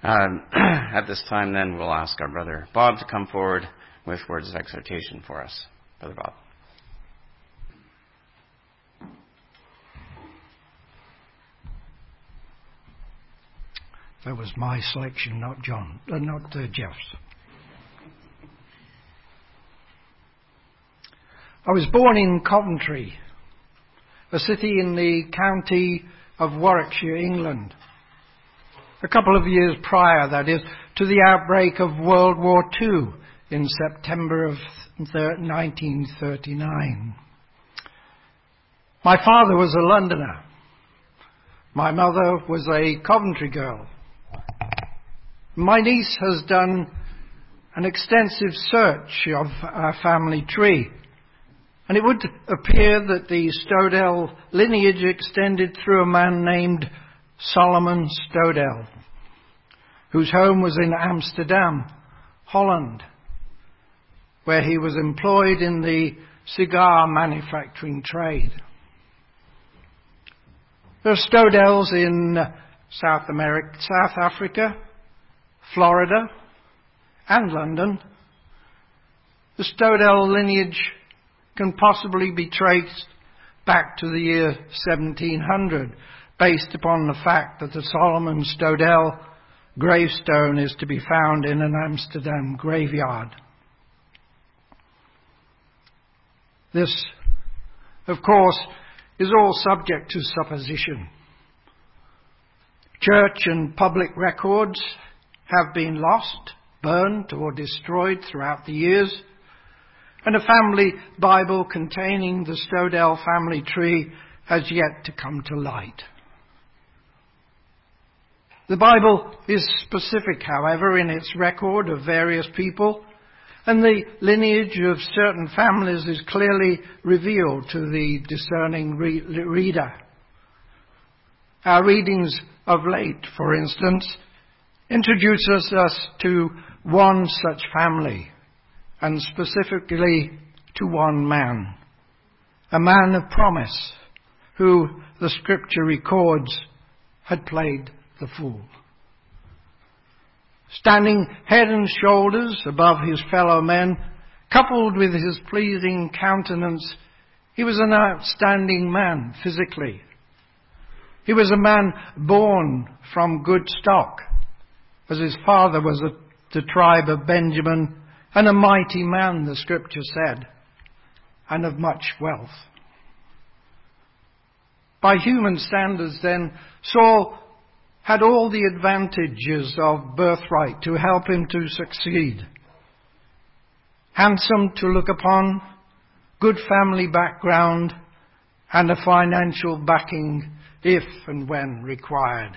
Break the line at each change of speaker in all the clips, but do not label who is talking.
At this time, then, we'll ask our brother Bob to come forward with words of exhortation for us. Brother Bob.
That was my selection, not Jeff's. I was born in Coventry, a city in the county of Warwickshire, England. A couple of years prior, that is, to the outbreak of World War II in September of 1939. My father was a Londoner. My mother was a Coventry girl. My niece has done an extensive search of our family tree, and it would appear that the Stodell lineage extended through a man named Solomon Stodell, whose home was in Amsterdam, Holland, where he was employed in the cigar manufacturing trade. There are Stodells in South Africa, Florida, and London. The Stodell lineage can possibly be traced back to the year 1700, based upon the fact that the Solomon Stodell gravestone is to be found in an Amsterdam graveyard. This, of course, is all subject to supposition. Church and public records have been lost, burned, or destroyed throughout the years, and a family Bible containing the Stodell family tree has yet to come to light. The Bible is specific, however, in its record of various people, and the lineage of certain families is clearly revealed to the discerning reader. Our readings of late, for instance, introduces us to one such family, and specifically to one man, a man of promise, who the scripture records had played the fool. Standing head and shoulders above his fellow men, coupled with his pleasing countenance, he was an outstanding man physically. He was a man born from good stock, as his father was the tribe of Benjamin, and a mighty man, the scripture said, and of much wealth. By human standards, then, Saul had all the advantages of birthright to help him to succeed. Handsome to look upon, good family background, and a financial backing if and when required.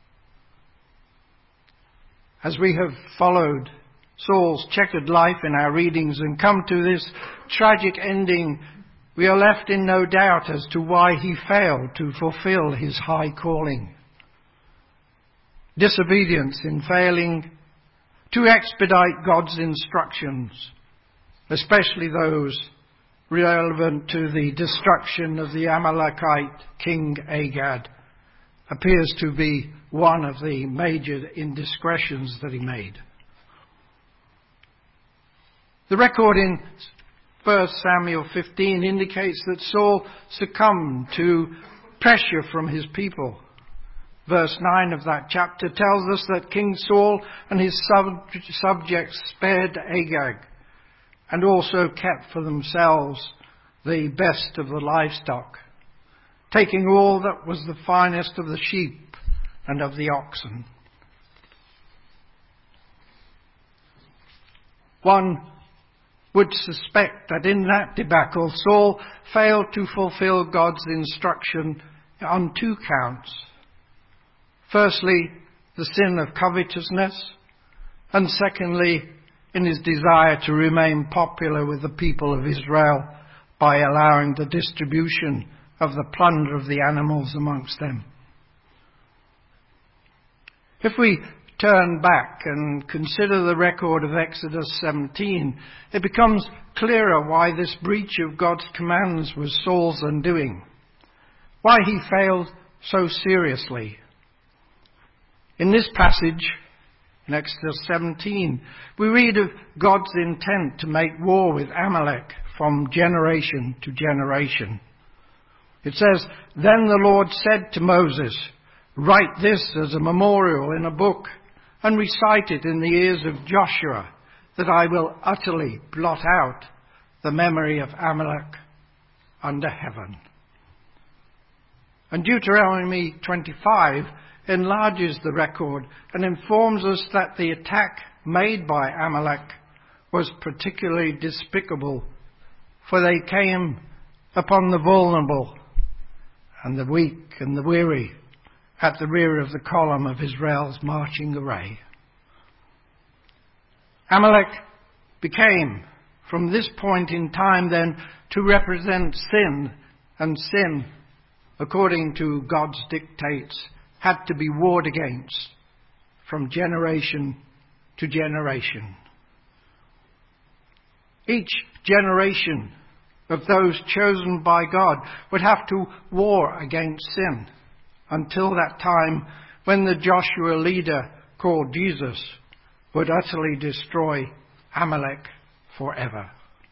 As we have followed Saul's checkered life in our readings and come to this tragic ending, we are left in no doubt as to why he failed to fulfill his high calling. Disobedience in failing to expedite God's instructions, especially those relevant to the destruction of the Amalekite king Agag, appears to be one of the major indiscretions that he made. The record in 1 Samuel 15 indicates that Saul succumbed to pressure from his people. Verse 9 of that chapter tells us that King Saul and his subjects spared Agag and also kept for themselves the best of the livestock, taking all that was the finest of the sheep and of the oxen. One would suspect that in that debacle, Saul failed to fulfill God's instruction on two counts. Firstly, the sin of covetousness, and secondly, in his desire to remain popular with the people of Israel by allowing the distribution of the plunder of the animals amongst them. If we turn back and consider the record of Exodus 17, it becomes clearer why this breach of God's commands was Saul's undoing, why he failed so seriously. In this passage, In Exodus 17, we read of God's intent to make war with Amalek from generation to generation. It says, "Then the Lord said to Moses, 'Write this as a memorial in a book and recite it in the ears of Joshua, that I will utterly blot out the memory of Amalek under heaven.'" And Deuteronomy 25 enlarges the record and informs us that the attack made by Amalek was particularly despicable, for they came upon the vulnerable and the weak and the weary at the rear of the column of Israel's marching array. Amalek became, from this point in time then, to represent sin, and sin, according to God's dictates, had to be warred against from generation to generation. Each generation of those chosen by God would have to war against sin until that time when the Joshua leader called Jesus would utterly destroy Amalek forever.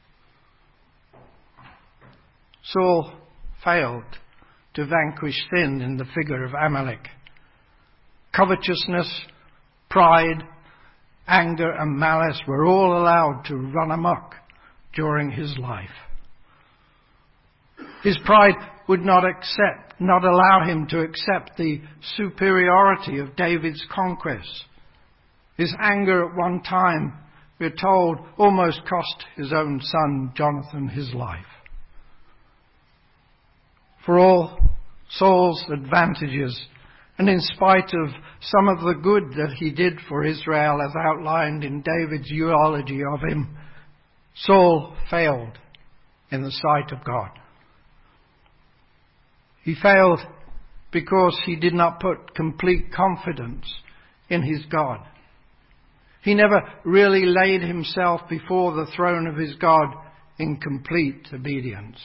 Saul failed to vanquish sin in the figure of Amalek. Covetousness, pride, anger and malice were all allowed to run amok during his life. His pride would not allow him to accept the superiority of David's conquests. His anger at one time, we're told, almost cost his own son Jonathan his life. For all Saul's advantages, and in spite of some of the good that he did for Israel as outlined in David's eulogy of him, Saul failed in the sight of God. He failed because he did not put complete confidence in his God. He never really laid himself before the throne of his God in complete obedience.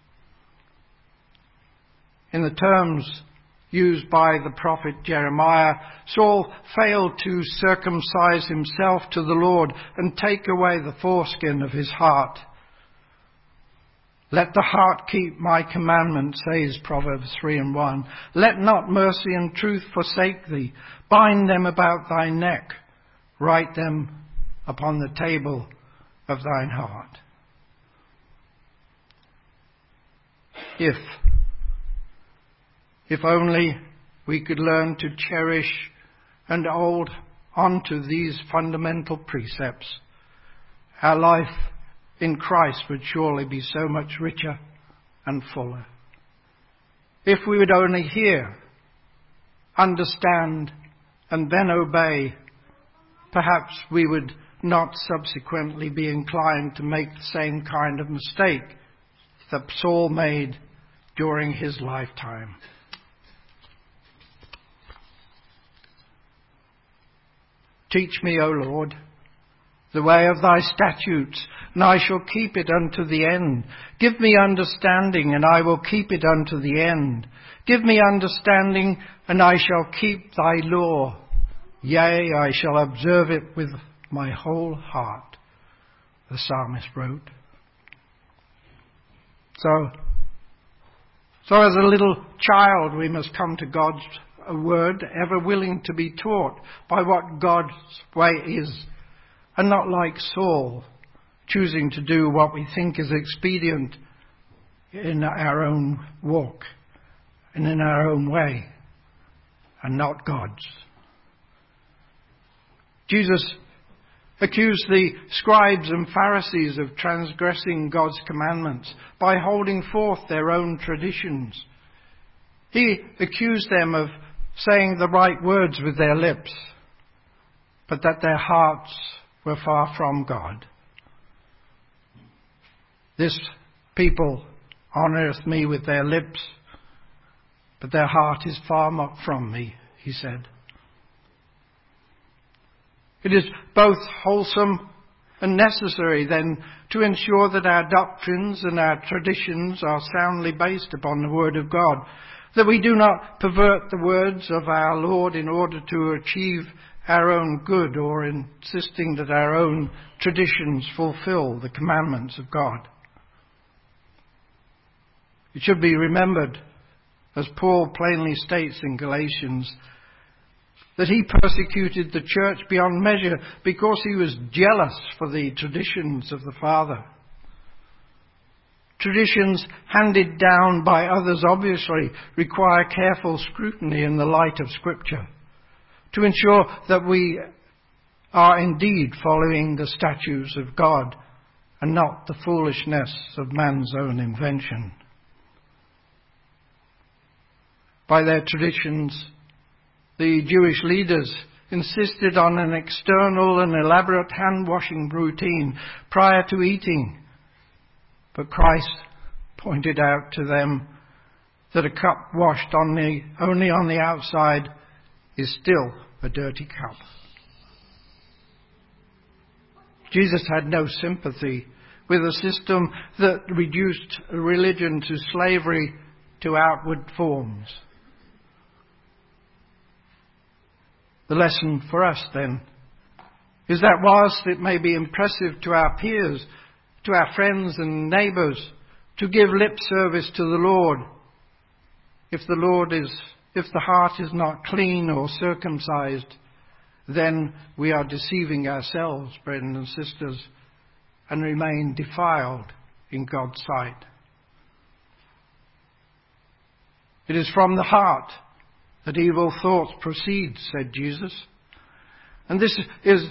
In the terms used by the prophet Jeremiah, Saul failed to circumcise himself to the Lord and take away the foreskin of his heart. "Let the heart keep my commandment," says Proverbs 3:1. "Let not mercy and truth forsake thee. Bind them about thy neck. Write them upon the table of thine heart." If only we could learn to cherish and hold on to these fundamental precepts, our life in Christ would surely be so much richer and fuller. If we would only hear, understand, and then obey, perhaps we would not subsequently be inclined to make the same kind of mistake that Saul made during his lifetime. Teach me, O Lord, the way of thy statutes, and I shall keep it unto the end. Give me understanding, and I will keep it unto the end. Give me understanding, and I shall keep thy law. Yea, I shall observe it with my whole heart, the psalmist wrote. So as a little child, we must come to God's word, ever willing to be taught by what God's way is, and not like Saul, choosing to do what we think is expedient in our own walk and in our own way, and not God's. Jesus accused the scribes and Pharisees of transgressing God's commandments by holding forth their own traditions. He accused them of saying the right words with their lips, but that their hearts were far from God. This people honoureth me with their lips, but their heart is far from me, he said. It is both wholesome and necessary then to ensure that our doctrines and our traditions are soundly based upon the Word of God, that we do not pervert the words of our Lord in order to achieve our own good or insisting that our own traditions fulfill the commandments of God. It should be remembered, as Paul plainly states in Galatians, that he persecuted the church beyond measure because he was jealous for the traditions of the Father. Traditions handed down by others obviously require careful scrutiny in the light of Scripture to ensure that we are indeed following the statutes of God and not the foolishness of man's own invention. By their traditions, the Jewish leaders insisted on an external and elaborate hand-washing routine prior to eating. But Christ pointed out to them that a cup washed only on the outside is still a dirty cup. Jesus had no sympathy with a system that reduced religion to slavery to outward forms. The lesson for us, then, is that whilst it may be impressive to our peers, to our friends and neighbours, to give lip service to the Lord, if the heart is not clean or circumcised, then we are deceiving ourselves, brethren and sisters, and remain defiled in God's sight. It is from the heart that evil thoughts proceed, said Jesus. And this is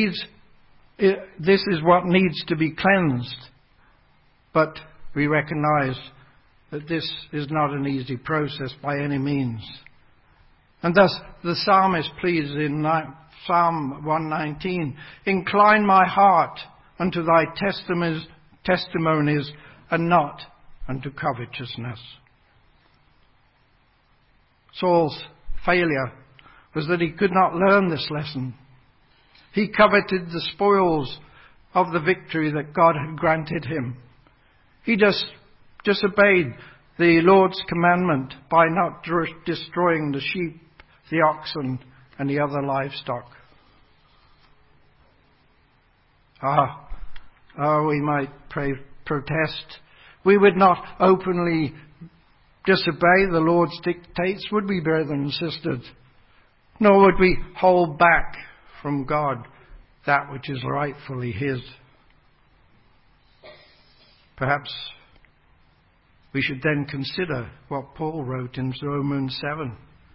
what needs to be cleansed. But we recognize that this is not an easy process by any means. And thus the psalmist pleads in Psalm 119, "Incline my heart unto thy testimonies and not unto covetousness." Saul's failure was that he could not learn this lesson. He coveted the spoils of the victory that God had granted him. He just disobeyed the Lord's commandment by not destroying the sheep, the oxen, and the other livestock. We might protest. We would not openly disobey the Lord's dictates, would we, brethren and sisters? Nor would we hold back from God that which is rightfully His. Perhaps we should then consider what Paul wrote in Romans 7.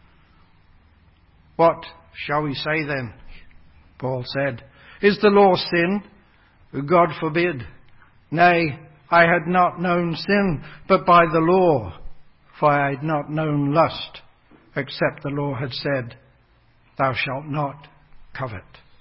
"What shall we say then?" Paul said. "Is the law sin? God forbid. Nay, I had not known sin but by the law, for I had not known lust, except the law had said, Thou shalt not covet."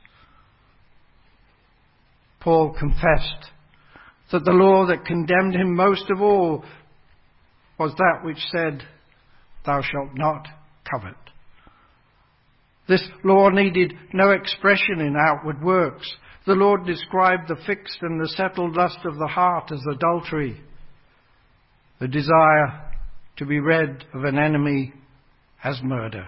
Paul confessed that the law that condemned him most of all was that which said, "Thou shalt not covet." This law needed no expression in outward works. The Lord described the fixed and the settled lust of the heart as adultery, the desire to be rid of an enemy as murder.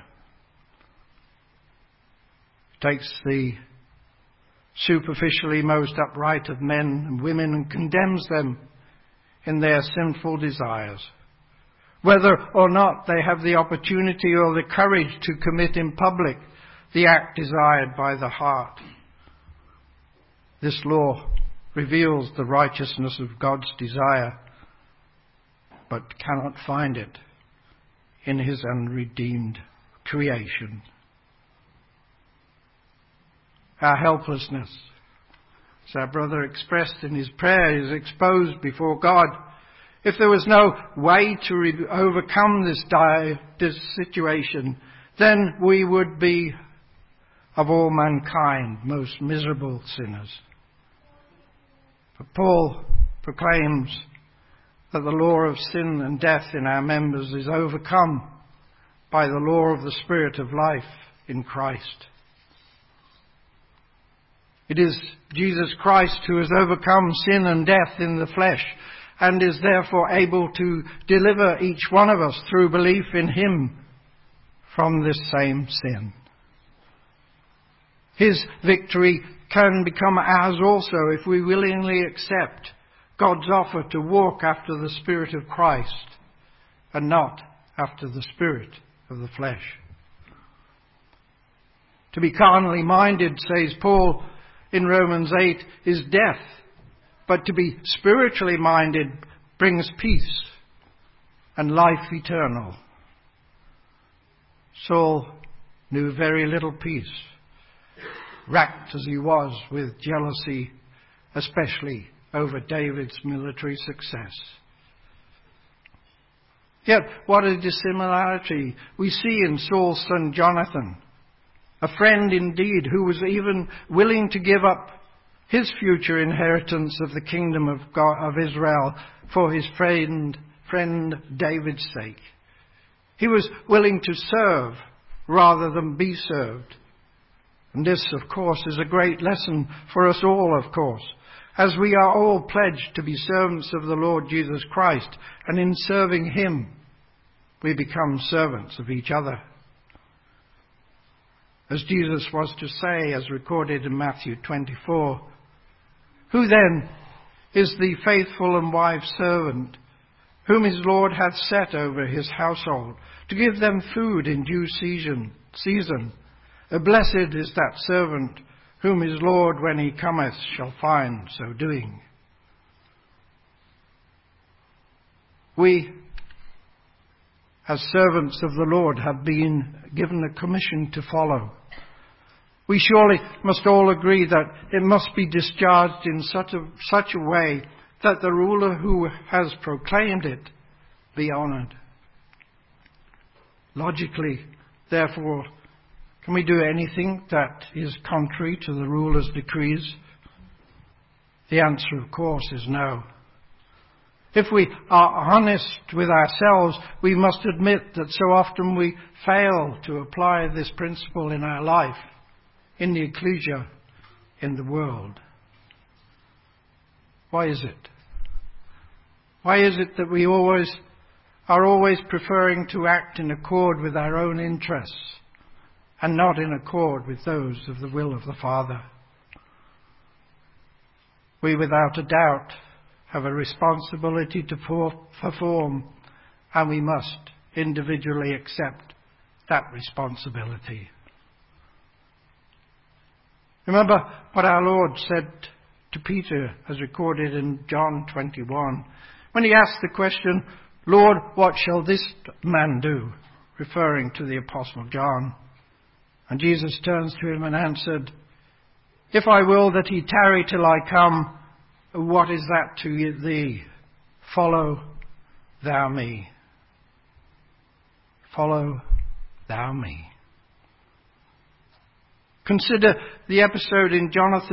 It takes the superficially most upright of men and women and condemns them in their sinful desires, whether or not they have the opportunity or the courage to commit in public the act desired by the heart. This law reveals the righteousness of God's desire, but cannot find it in His unredeemed creation. Our helplessness, as our brother expressed in his prayer, is exposed before God. If there was no way to overcome this situation, then we would be, of all mankind, most miserable sinners. But Paul proclaims that the law of sin and death in our members is overcome by the law of the Spirit of life in Christ. It is Jesus Christ who has overcome sin and death in the flesh and is therefore able to deliver each one of us through belief in Him from this same sin. His victory can become ours also if we willingly accept God's offer to walk after the Spirit of Christ and not after the spirit of the flesh. To be carnally minded, says Paul in Romans 8, is death, but to be spiritually minded brings peace and life eternal. Saul knew very little peace, racked as he was with jealousy, especially over David's military success. Yet, what a dissimilarity we see in Saul's son Jonathan, a friend indeed who was even willing to give up his future inheritance of the kingdom of God, of Israel, for his friend David's sake. He was willing to serve rather than be served. And this, of course, is a great lesson for us all, of course, as we are all pledged to be servants of the Lord Jesus Christ, and in serving him, we become servants of each other. As Jesus was to say, as recorded in Matthew 24, "Who then is the faithful and wise servant, whom his Lord hath set over his household, to give them food in due season? Blessed is that servant, whom his Lord, when he cometh, shall find so doing." We, as servants of the Lord, have been given a commission to follow. We surely must all agree that it must be discharged in such a way that the ruler who has proclaimed it be honoured. Logically, therefore, can we do anything that is contrary to the ruler's decrees? The answer, of course, is no. If we are honest with ourselves, we must admit that so often we fail to apply this principle in our life, in the ecclesia, in the world. Why is it? Why is it that we are always preferring to act in accord with our own interests and not in accord with those of the will of the Father? We, without a doubt, have a responsibility to perform, and we must individually accept that responsibility. Remember what our Lord said to Peter, as recorded in John 21, when he asked the question, "Lord, what shall this man do?" referring to the Apostle John. And Jesus turns to him and answered, "If I will that he tarry till I come, what is that to thee? Follow thou me." Follow thou me. Consider the episode in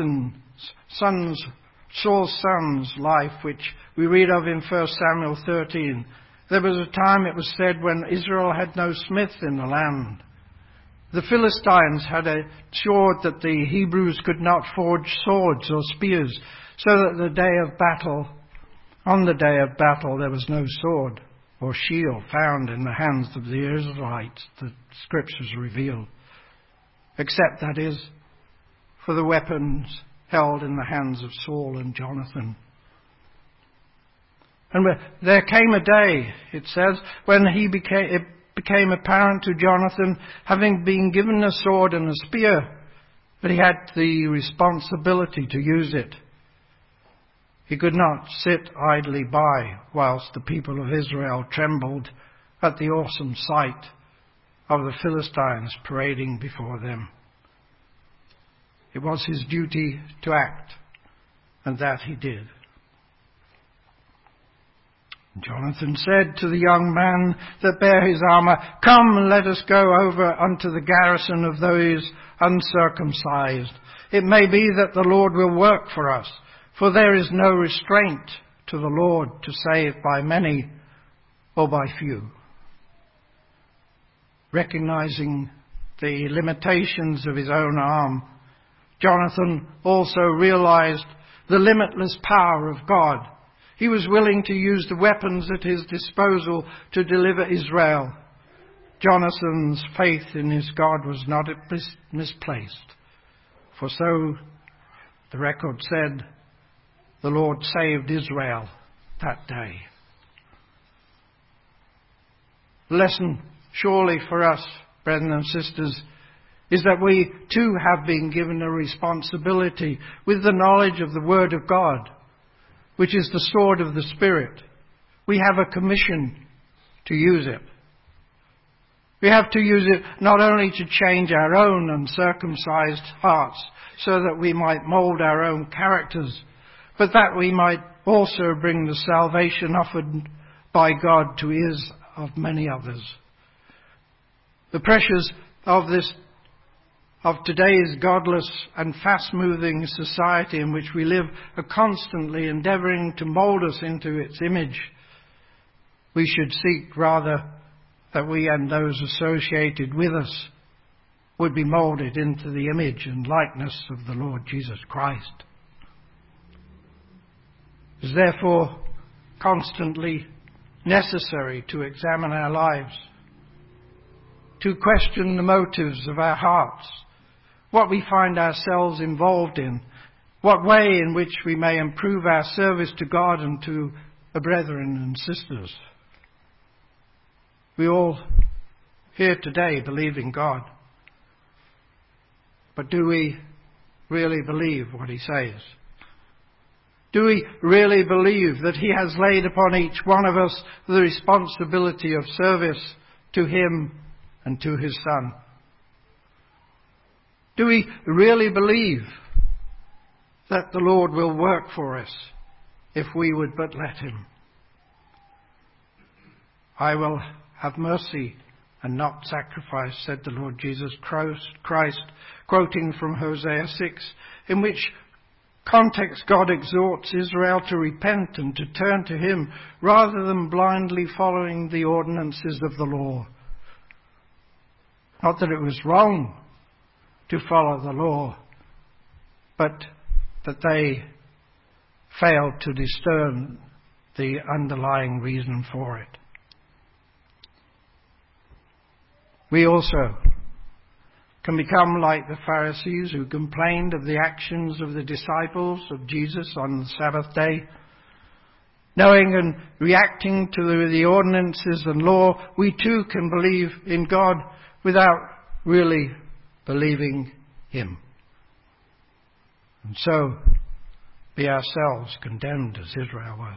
Saul's son's life, which we read of in 1 Samuel 13. There was a time, it was said, when Israel had no smith in the land. The Philistines had assured that the Hebrews could not forge swords or spears, so that on the day of battle, there was no sword or shield found in the hands of the Israelites, the Scriptures reveal, except, that is, for the weapons held in the hands of Saul and Jonathan. And there came a day, it says, when it became apparent to Jonathan, having been given a sword and a spear, that he had the responsibility to use it. He could not sit idly by whilst the people of Israel trembled at the awesome sight of the Philistines parading before them. It was his duty to act, and that he did. Jonathan said to the young man that bare his armour, "Come and let us go over unto the garrison of those uncircumcised. It may be that the Lord will work for us, for there is no restraint to the Lord to save by many or by few." Recognizing the limitations of his own arm, Jonathan also realized the limitless power of God. He was willing to use the weapons at his disposal to deliver Israel. Jonathan's faith in his God was not misplaced. For so, the record said, the Lord saved Israel that day. The lesson, surely for us, brethren and sisters, is that we too have been given a responsibility with the knowledge of the Word of God, which is the sword of the Spirit. We have a commission to use it. We have to use it not only to change our own uncircumcised hearts so that we might mould our own characters, but that we might also bring the salvation offered by God to ears of many others. The pressures of today's godless and fast-moving society in which we live are constantly endeavouring to mould us into its image. We should seek rather that we and those associated with us would be moulded into the image and likeness of the Lord Jesus Christ. It is therefore constantly necessary to examine our lives, to question the motives of our hearts, what we find ourselves involved in, what way in which we may improve our service to God and to the brethren and sisters. We all here today believe in God. But do we really believe what he says? Do we really believe that he has laid upon each one of us the responsibility of service to him and to his Son? Do we really believe that the Lord will work for us if we would but let him? I will have mercy and not sacrifice, said the Lord Jesus Christ, quoting from Hosea 6, in which context God exhorts Israel to repent and to turn to him rather than blindly following the ordinances of the law. Not that it was wrong to follow the law, but that they failed to discern the underlying reason for it. We also can become like the Pharisees who complained of the actions of the disciples of Jesus on the Sabbath day. Knowing and reacting to the ordinances and law, we too can believe in God without really believing him. And so be ourselves condemned as Israel was.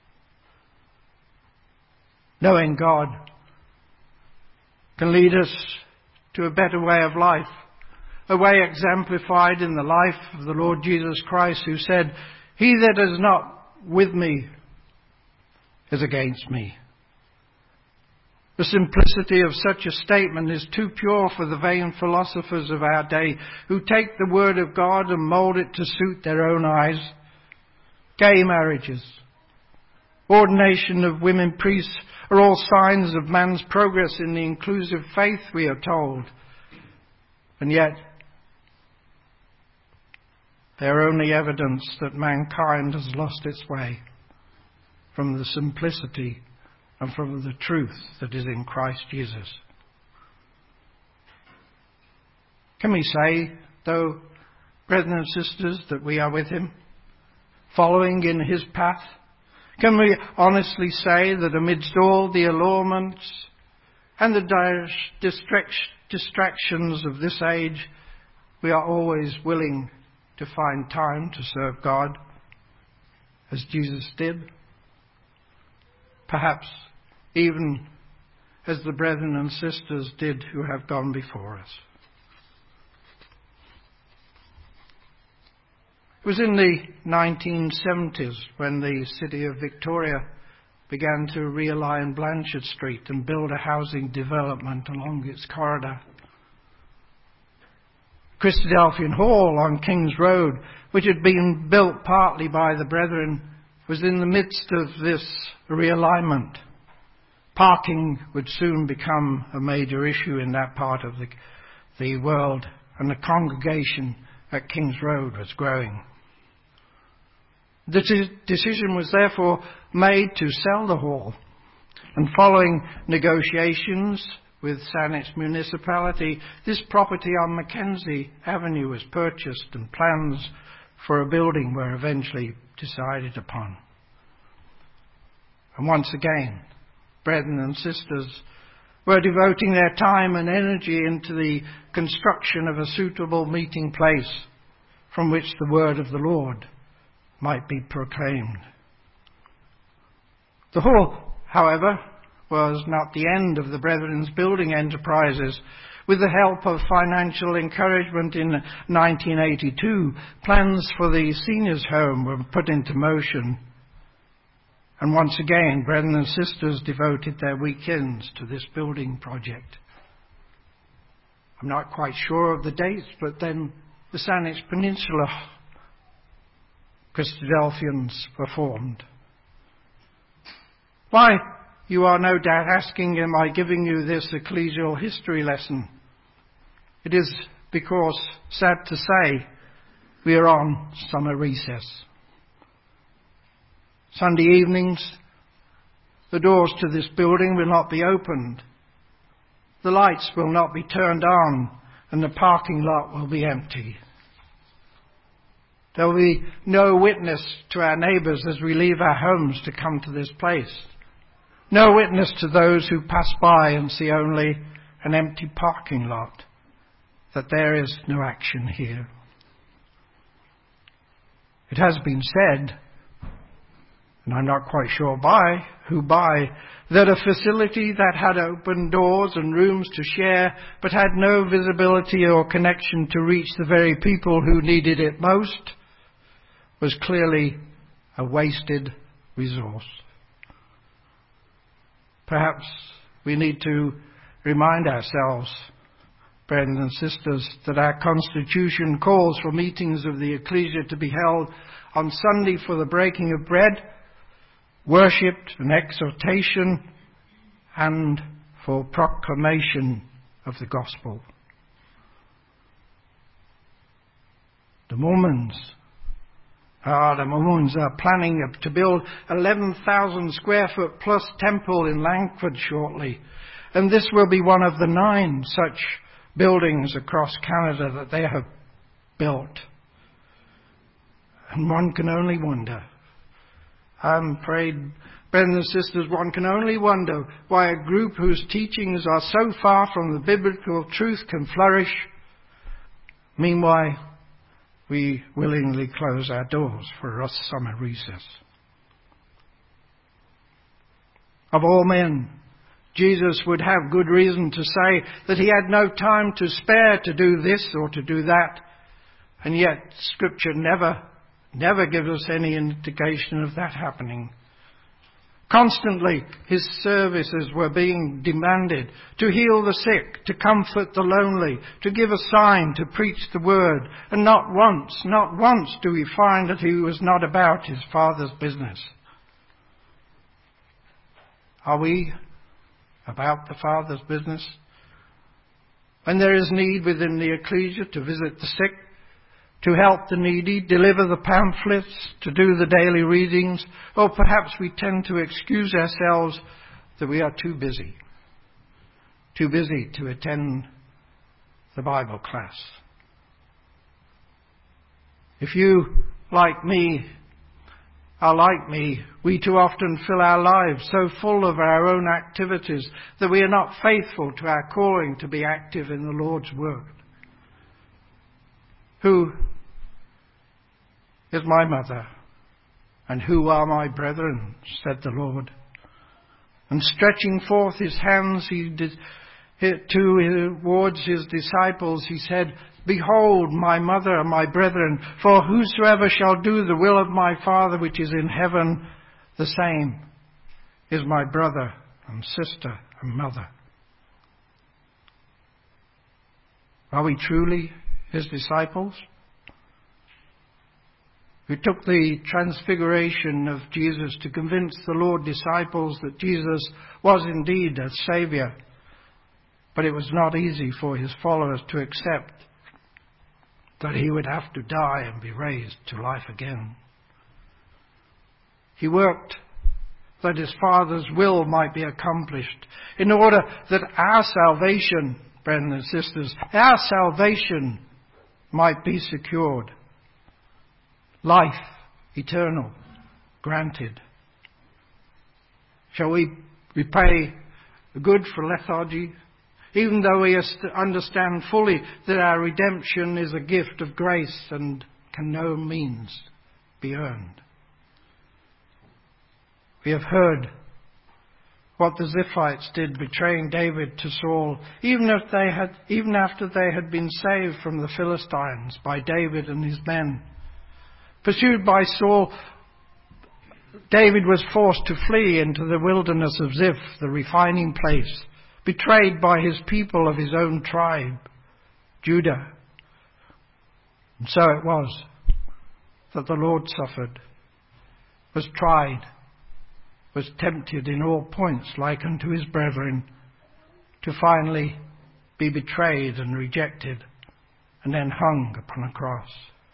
Knowing God can lead us to a better way of life, a way exemplified in the life of the Lord Jesus Christ, who said, "He that is not with me is against me." The simplicity of such a statement is too pure for the vain philosophers of our day, who take the word of God and mould it to suit their own eyes. Gay marriages, ordination of women priests are all signs of man's progress in the inclusive faith, we are told. And yet, they are only evidence that mankind has lost its way from the simplicity and from the truth that is in Christ Jesus. Can we say, though, brethren and sisters, that we are with him, following in his path? Can we honestly say that amidst all the allurements and the distractions of this age, we are always willing to find time to serve God, as Jesus did? Perhaps even as the brethren and sisters did who have gone before us. It was in the 1970s when the city of Victoria began to realign Blanchard Street and build a housing development along its corridor. Christadelphian Hall on King's Road, which had been built partly by the brethren, was in the midst of this realignment. Parking would soon become a major issue in that part of the world, and the congregation at King's Road was growing. The decision was therefore made to sell the hall, and following negotiations with Saanich Municipality, this property on Mackenzie Avenue was purchased and plans for a building were eventually decided upon. And once again, brethren and sisters were devoting their time and energy into the construction of a suitable meeting place from which the word of the Lord might be proclaimed. The whole, however, was not the end of the Brethren's building enterprises. With the help of financial encouragement in 1982, plans for the seniors' home were put into motion. And once again, brethren and sisters devoted their weekends to this building project. I'm not quite sure of the dates, but then the Saanich Peninsula Christadelphians were formed. Why, you are no doubt asking, am I giving you this ecclesial history lesson? It is because, sad to say, we are on summer recess. Sunday evenings, the doors to this building will not be opened. The lights will not be turned on, and the parking lot will be empty. There will be no witness to our neighbours as we leave our homes to come to this place. No witness to those who pass by and see only an empty parking lot, that there is no action here. It has been said, and I'm not quite sure who by, that a facility that had open doors and rooms to share but had no visibility or connection to reach the very people who needed it most was clearly a wasted resource. Perhaps we need to remind ourselves, brethren and sisters, that our Constitution calls for meetings of the Ecclesia to be held on Sunday for the breaking of bread, worship and exhortation, and for proclamation of the gospel. The Mormons are planning to build 11,000 square foot plus temple in Langford shortly, and this will be one of the 9 such buildings across Canada that they have built. And one can only wonder, I'm afraid, brothers and sisters, one can only wonder why a group whose teachings are so far from the biblical truth can flourish. Meanwhile, we willingly close our doors for a summer recess. Of all men, Jesus would have good reason to say that he had no time to spare to do this or to do that, and yet Scripture never gives us any indication of that happening. Constantly, his services were being demanded to heal the sick, to comfort the lonely, to give a sign, to preach the word. And not once do we find that he was not about his Father's business. Are we about the Father's business? When there is need within the ecclesia to visit the sick, to help the needy, deliver the pamphlets, to do the daily readings, or perhaps we tend to excuse ourselves that we are too busy to attend the Bible class. If you, like me, are like me, we too often fill our lives so full of our own activities that we are not faithful to our calling to be active in the Lord's Word. Who is my mother, and who are my brethren, said the Lord. And stretching forth his hands towards his disciples, he said, Behold, my mother and my brethren, for whosoever shall do the will of my Father which is in heaven, the same is my brother and sister and mother. Are we truly his disciples? It took the transfiguration of Jesus to convince the Lord disciples that Jesus was indeed a Saviour, but it was not easy for his followers to accept that he would have to die and be raised to life again. He worked that his Father's will might be accomplished, in order that our salvation, brethren and sisters, our salvation might be secured. Life eternal granted. Shall we repay good for lethargy, even though we understand fully that our redemption is a gift of grace and can no means be earned? We have heard what the Ziphites did, betraying David to Saul, even after they had been saved from the Philistines by David and his men. Pursued by Saul, David was forced to flee into the wilderness of Ziph, the refining place, betrayed by his people of his own tribe, Judah. And so it was that the Lord suffered, was tried, was tempted in all points like unto his brethren, to finally be betrayed and rejected, and then hung upon a cross.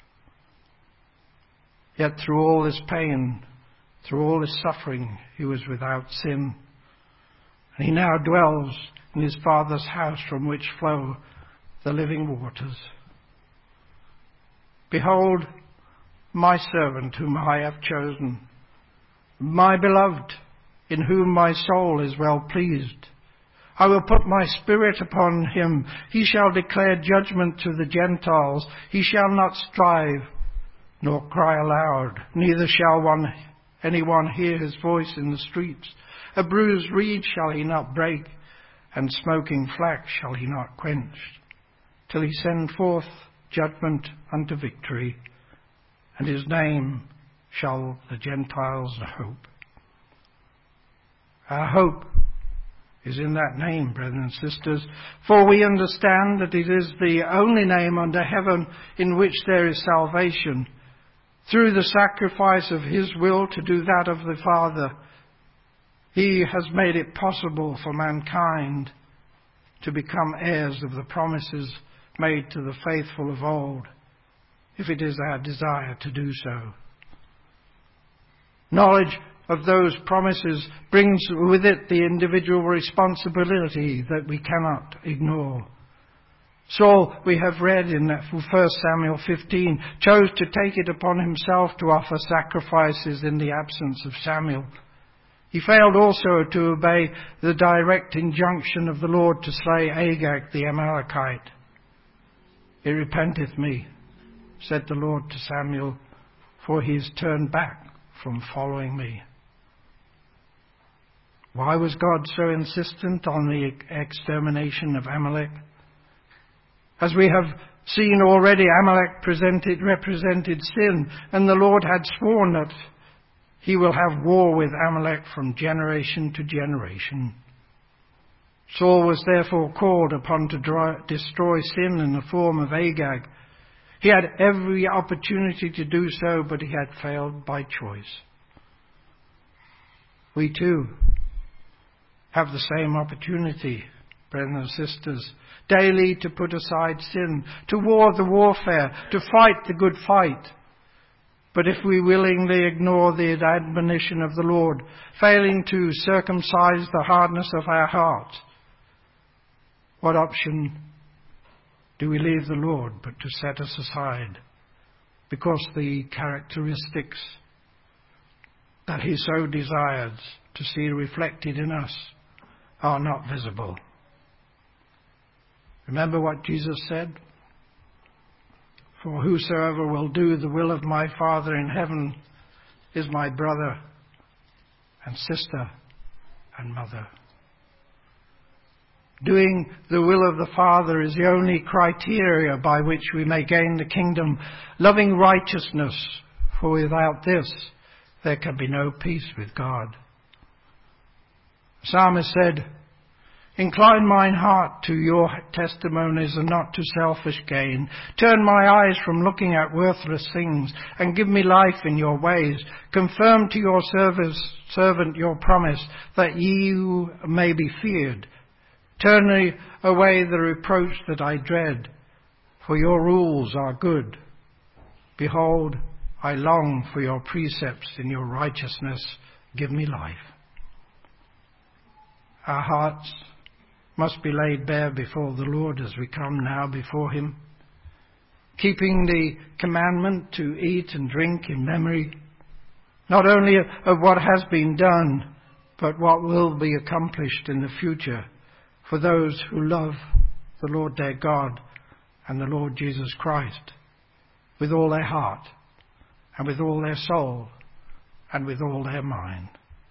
Yet through all this pain, through all this suffering, he was without sin. And he now dwells in his Father's house, from which flow the living waters. Behold, my servant whom I have chosen, my beloved, in whom my soul is well pleased. I will put my spirit upon him. He shall declare judgment to the Gentiles. He shall not strive, nor cry aloud. Neither shall anyone hear his voice in the streets. A bruised reed shall he not break, and smoking flax shall he not quench, till he send forth judgment unto victory, and his name shall the Gentiles hope. Our hope is in that name, brethren and sisters, for we understand that it is the only name under heaven in which there is salvation. Through the sacrifice of his will to do that of the Father, he has made it possible for mankind to become heirs of the promises made to the faithful of old, if it is our desire to do so. Knowledge of those promises brings with it the individual responsibility that we cannot ignore. Saul, we have read in 1 Samuel 15, chose to take it upon himself to offer sacrifices in the absence of Samuel. He failed also to obey the direct injunction of the Lord to slay Agag the Amalekite. "He repenteth me," said the Lord to Samuel, "for he is turned back from following me." Why was God so insistent on the extermination of Amalek? As we have seen already, Amalek represented sin, and the Lord had sworn that he will have war with Amalek from generation to generation. Saul was therefore called upon to destroy sin in the form of Agag. He had every opportunity to do so, but he had failed by choice. We too have the same opportunity, brethren and sisters, daily to put aside sin, to war the warfare, to fight the good fight. But if we willingly ignore the admonition of the Lord, failing to circumcise the hardness of our hearts, what option do we leave the Lord but to set us aside, because the characteristics that he so desires to see reflected in us are not visible? Remember what Jesus said? "For whosoever will do the will of my Father in heaven is my brother and sister and mother." Doing the will of the Father is the only criteria by which we may gain the kingdom, loving righteousness, for without this there can be no peace with God. The psalmist said, "Incline mine heart to your testimonies and not to selfish gain. Turn my eyes from looking at worthless things and give me life in your ways. Confirm to your servant your promise, that you may be feared. Turn away the reproach that I dread, for your rules are good. Behold, I long for your precepts. In your righteousness give me life." our hearts must be laid bare before the Lord as we come now before him, keeping the commandment to eat and drink in memory, not only of what has been done, but what will be accomplished in the future for those who love the Lord their God and the Lord Jesus Christ with all their heart and with all their soul and with all their mind.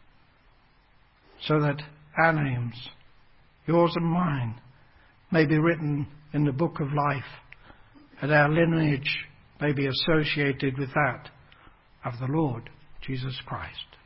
So that our names, yours and mine, may be written in the book of life, and our lineage may be associated with that of the Lord Jesus Christ.